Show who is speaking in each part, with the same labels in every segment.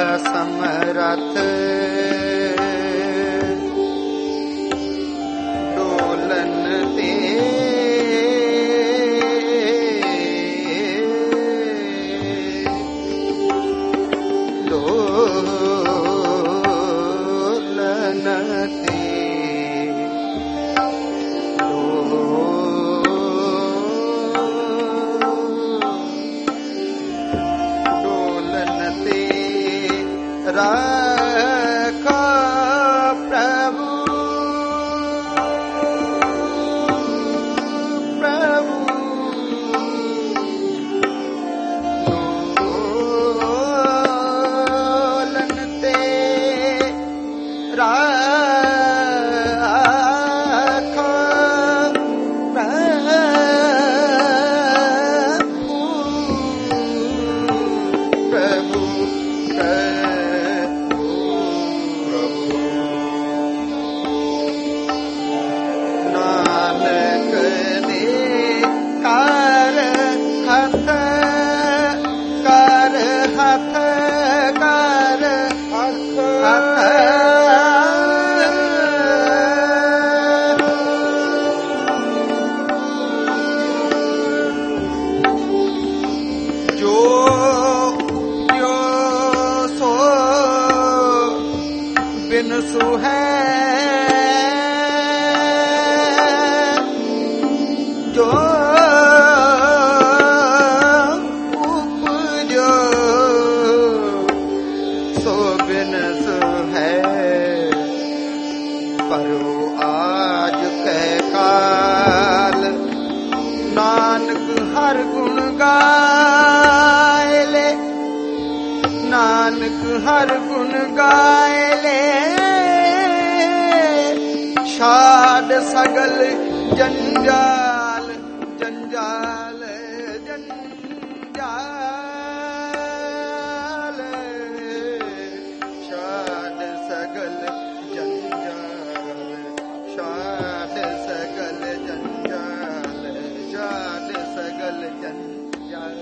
Speaker 1: समरथ डोलन ते डोलन ते रखो प्रभु प्रभु डोलन ते रखो प्रभु सो है जो उपजो सो बिनस है परो आज कह काल नानक हर गुण गाए ले नानक हर गुण गाए ले छाड़ सगल जंजाल जंजाल जंजाल छाड़ सगल जंजाल छाड़ सगल जंजाल छाड़ सगल जंजाल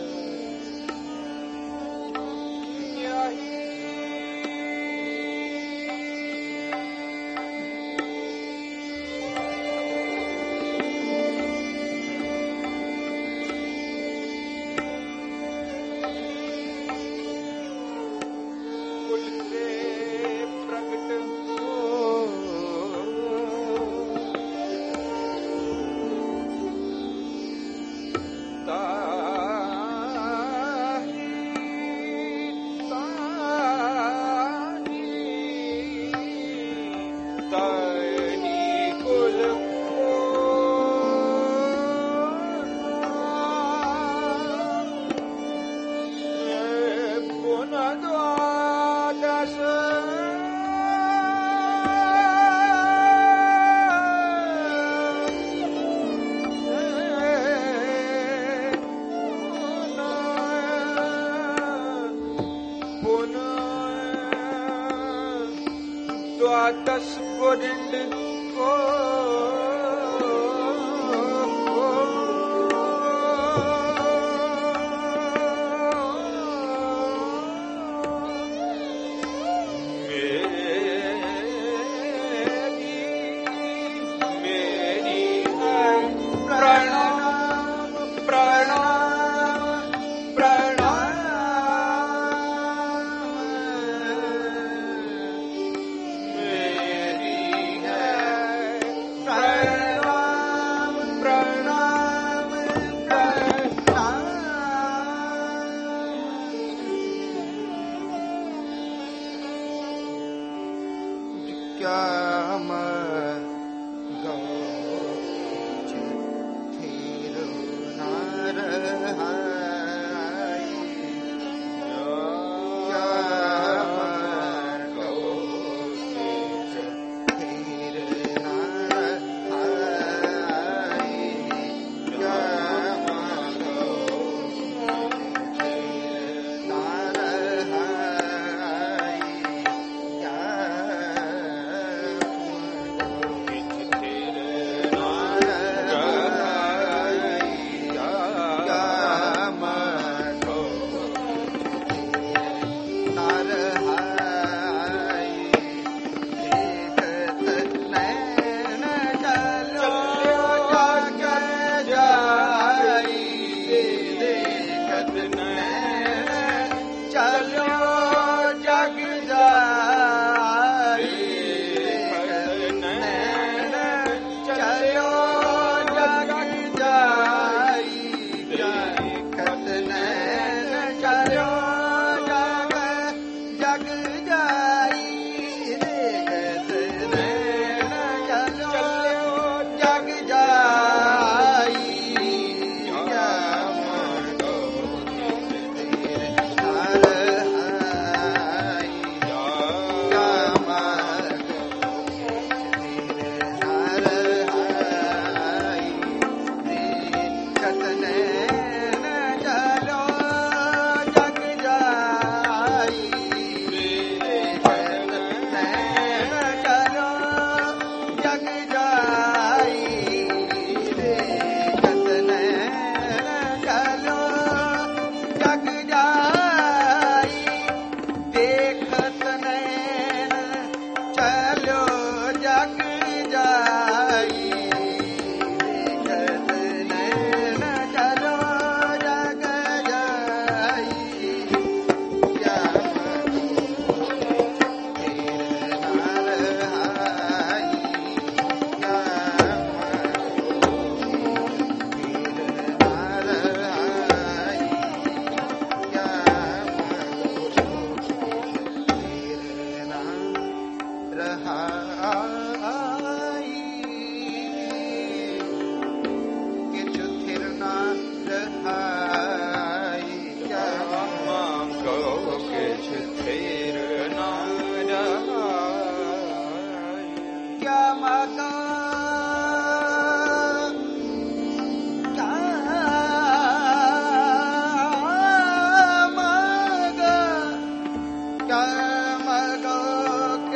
Speaker 1: द्वादश गोरिंद को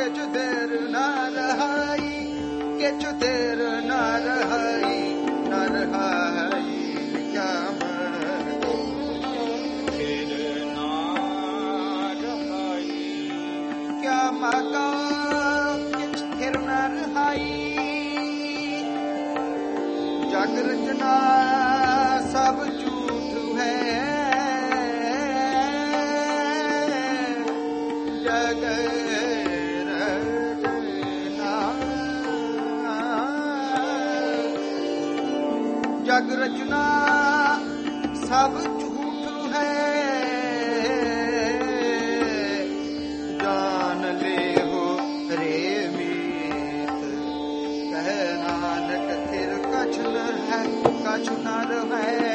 Speaker 1: केछु देर न रहाई, केछु देर न रहाई, न रहाई क्या मगो
Speaker 2: देर न रहाई,
Speaker 1: क्या मगो केछु देर न रहाई। जग रचना सब झूठ है, जग रचना, जग रचना सब झूठ है। जान ले हो रे मीत, कह नानक तिर कछ न है, कछ न है।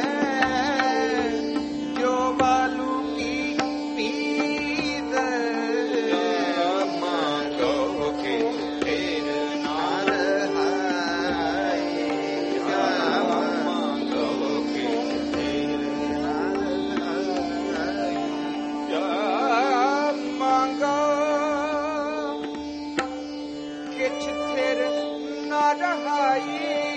Speaker 1: जो बालू की पीत,
Speaker 2: मांगो के देर न
Speaker 1: रहाई, क्या
Speaker 2: मांगो के देर
Speaker 1: क्या मांगो किछ थिर न रहाई।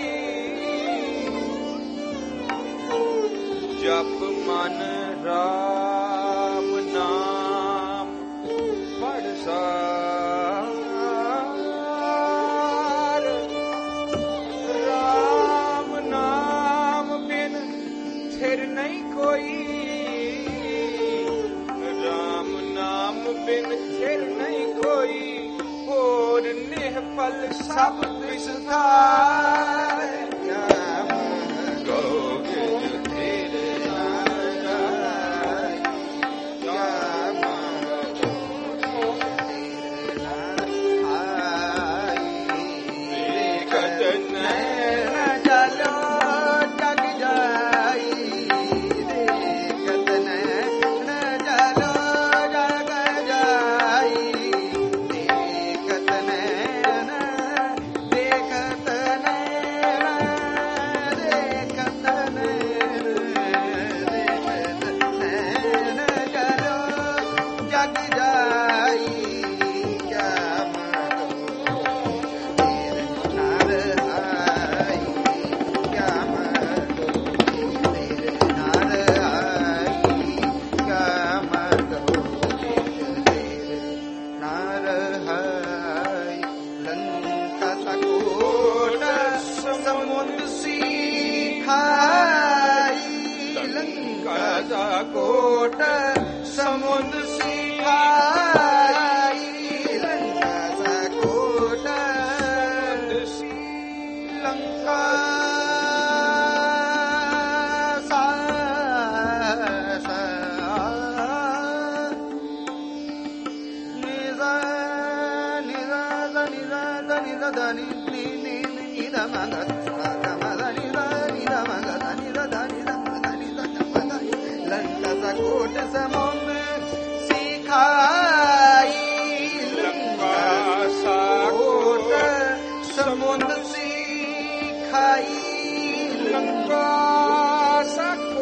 Speaker 2: जप मन राम नाम पढ़ सार, राम नाम बिन थिर नहीं कोई, राम नाम बिन थिर नहीं कोई। और निहपल सब विस्तार,
Speaker 1: क्या
Speaker 2: गो गिर देर न रहाई,
Speaker 1: क्या मांगो देर न रहाई।
Speaker 2: देखत
Speaker 1: नैन जलो जग जाई, देखत नैन जलो जग जाई। देखत नैन, देखत नैन, देखत नैन, देखत नैन जलो जग जाई। क्या मांगो देर न रहाई, क्या मांगो देर न रहाई, क्या मांगो देर न रहाई। लंका सकोट समुद्र सिखाई, लंका सकोट समुद्र सिखाई। लंका सकोट लंका सा निजा निजा निजा निजा धनि नि नि निध मग सा मग निजा निध मग निजा धनि धनि। लंका सकोट समुद्र सिखाई, लंका सकोट समुद्र सिखाई।
Speaker 2: लंका सकोट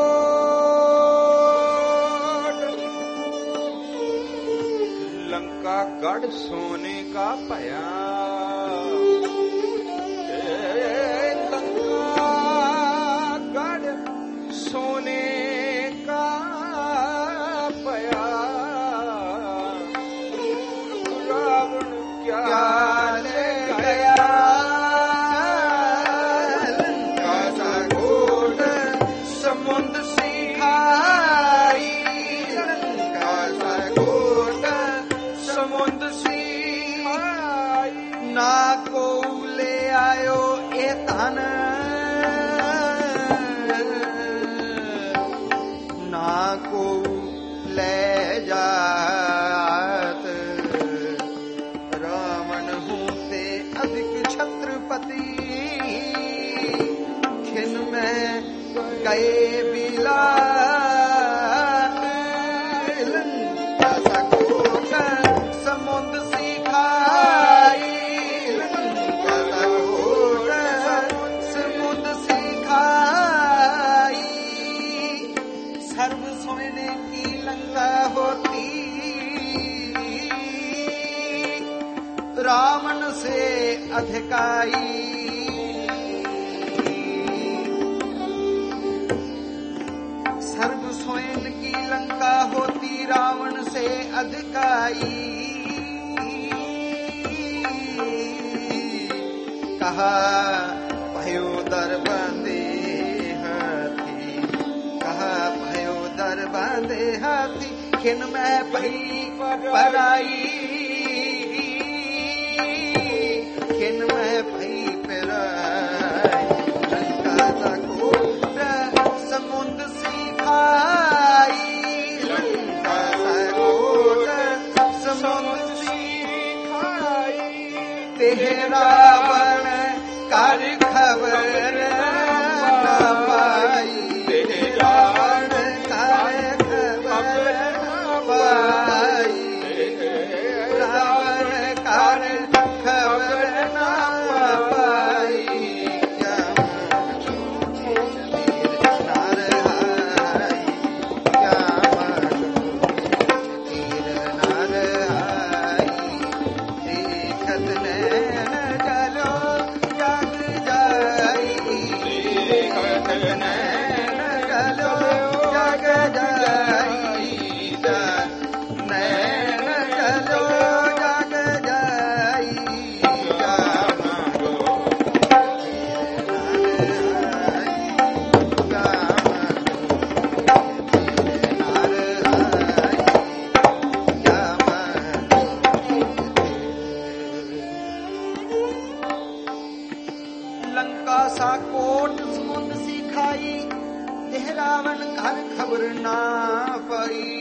Speaker 2: लंका गढ़ सोने का पया, लंका गढ़ सोने का पया। रावण क्या
Speaker 1: ले गया लंका सकोट समुद्र सिखाई, लंका सकोट समुद्र सिखाई। ना को ले आयो ए धन, ना को ले जात। रावण होते अधिक छत्रपति, खिन में गए बिलात। लंका सकोट समुद्र सिखाई, लंका सकोट समुद्र सिखाई। सर्व सोने की लंका होती, रावण से अधिकाई। सर्व स्वयं की लंका होती रावण से अधिकाई। कहा भयो दर बंदे हाथी, कहा भयो दर बंदे हाथी, खिन में भई पराई, खिन में भई पराई। लंका को समुद्र सिखाई, लंका को समुद्र सिखाई। तेरा रावण कर खबर न पाई, तेरा रावण कर खबर न पाई, रावण कर खबर न पाई। क्या नार हाई, क्या तीर नार हाई। देखत नैन चलो जग जाई, देखत नैन चलो जग जाई, नैन चलो जग जाई। लंका सा कोट समुद्र सिखाई, देह रावण घर खबर ना पाई।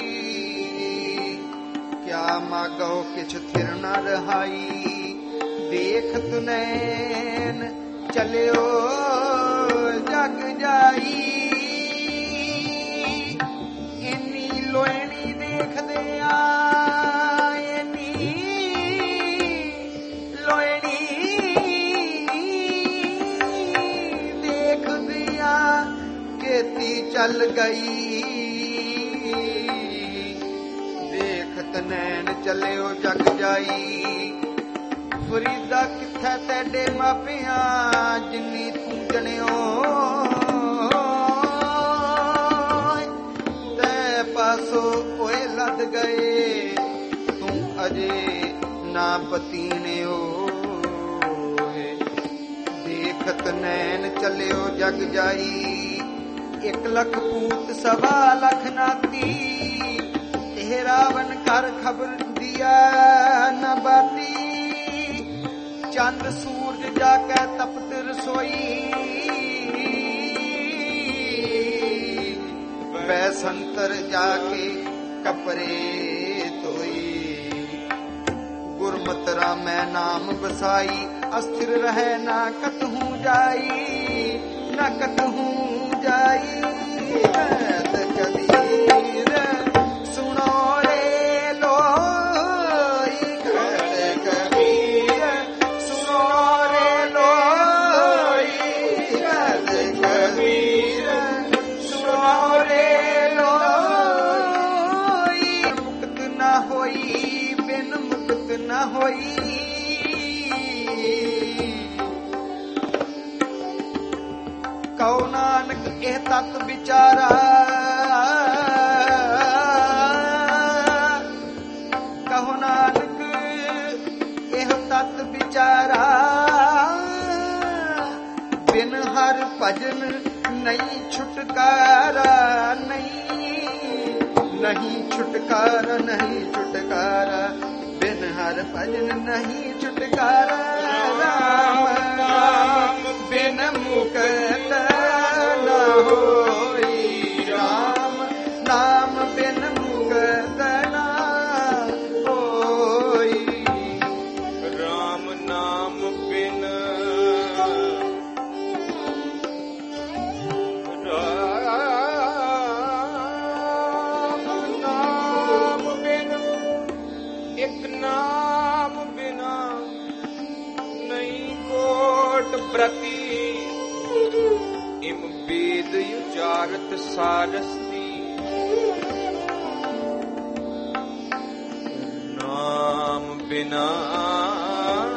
Speaker 1: क्या मागो किछ थिर न रहाई, देखत नैन चलियो जग जाई। इन्नी लोहनी देखदे आ, इन्नी लोहनी देखदिया केती चल गई। देखत नैन चलियो जग जाई। फरीदा किथे तेरे मापिया, जिन्नी तू जनियो ते पासो ओए लद गए। तू अजे ना पतीने देखत नैन चलियो जग जाई। 1 लख पूत 1.25 लख नाती, तेह रावण कर खबर दिया न बाती। चंद सूरज जाके तपत रसोई, बैसंतर जाके कपरे धोई। गुरमत रामै नाम बसाई, अस्थिर रहे ना कतहूँ जाई, न कतहूँ जाई। वैद कबीर सुनो रे लोई, वैद कबीर सुनो रे लोई, वैद कबीर सुनो रे लोई। मुक्त न होई बिन मुक्त न होई, कहो नानक एह तत विचारा। कहो नानक एह तत विचारा। बिन हर भजन नहीं छुटकारा, नहीं छुटकारा, नहीं छुटकारा। बिन हर भजन नहीं छुटकारा। राम नाम बिन मुक्त न होई, राम नाम बिन मुक्त न होई।
Speaker 2: राम नाम बिन एक नाम बिना नहीं कोट प्रति। इम वेद युचारत सारस्ती, नाम बिना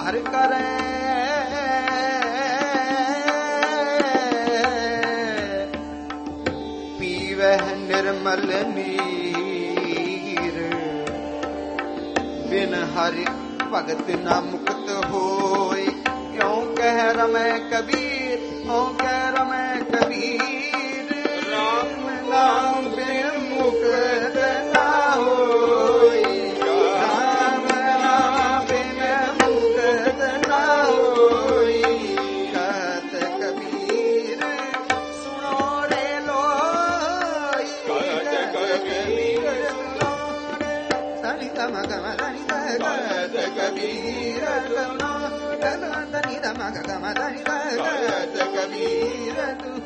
Speaker 1: ਹਰ ਕਰੈ ਪੀਵਹਿ ਨਿਰਮਲ ਨੀਰ ਬਿਨ ਹਰਿ ਭਗਤ ਨਾ ਮੁਕਤ ਹੋਇ ਕਿਉ ਕਹਿ ਰਮੈ ਕਬੀਰ ਕਿਉ ਕਹਿ ਰਮੈ ਕਬੀਰ ਰਾਮ ਨਾਮ ਬਿਨ ਮੁਕਤ ਨਾ ਹੋਇ ਰਾਮ ਨਾਮ ਬਿਨ ਮੁਕਤ ਨਾ ਹੋਇ ਕਹਤ ਕਬੀਰ ਸੁਣੋ ਰੇ ਲੋਈ ਕਹਤ ਕਬੀਰ ਸੁਣੋ ਰੇ ਸਨੀ ਗਮ ਗਮ ਧਨੀ ਕਹਤ ਕਬੀਰ ਸੁਣੋ ਧਨੀ ਧਮ ਗਮ ਧਨੀ ਕਹਤ ਕਬੀਰ ਤੂੰ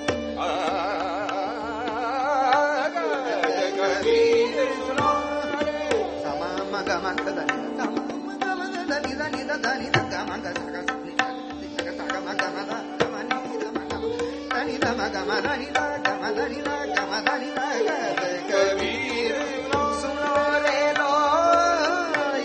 Speaker 1: ਕਬੀਰ ਸੁਣੋ ਸਮਾ ਮਗ ਮਗ ਧਨੀ ਧਮ ਗਮ ਧਨੀ ਧਨੀ ਧਨੀ ਗਮ ਗਮ ਧਨੀ ਧਮ ਗਮ ਧਨੀ ਗਮ ਧਨੀ ਗਮ ਧਨੀ ਕਬੀਰ ਸੁਣੋ ਰੇ ਲੋਈ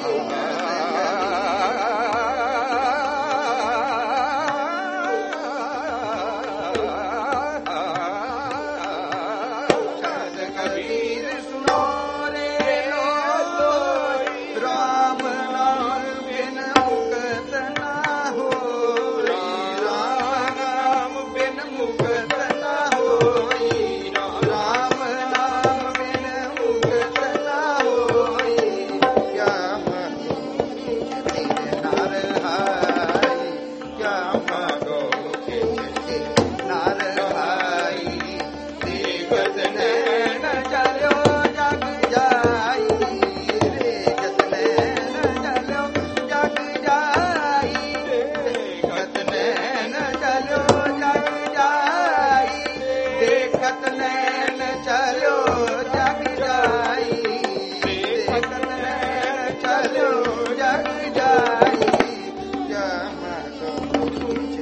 Speaker 1: ਕਬੀਰ ਸੁਣੋ ਰੇ ਲੋਈ ਰਾਮ ਨਾਮ ਬਿਨ ਮੁਕਤ ਨਾ ਹੋਈ ਰਾਮ ਨਾਮ ਬਿਨ ਮੁਕਤ ਨਾ ਹੋਈ ਰਾਮ ਨਾਮ ਬਿਨ ਮੁਕਤ ਨਾ ਹੋਈ ਕਿਆ ਮਗੋ ਤੇਰੇ ਨਾਰ ਹਾਈ ਕਿਆ ਮਗੋ ਤੇਰੇ ਨਾਰ ਹਾਈ ਦੇਖਤ ਨੈਣ ਚਲਿਓ ਜਗ ਜਾਈ ਦੇਖਤ ਨੈਣ ਚਲਿਓ ਜਗ ਜਾਈ ਦੇਖਤ ਨੈਣ ਚਲਿਓ ਜਗ ਜਾਈ ਦੇਖਤ ਨੈਣ ਚਲਿਓ ਜਗ ਜਾਈ ਦੇਖਤ ਨੈਣ ਚਲਿਓ ਜਗ ਜਾਈ ਕਿਆ ਮਗੋ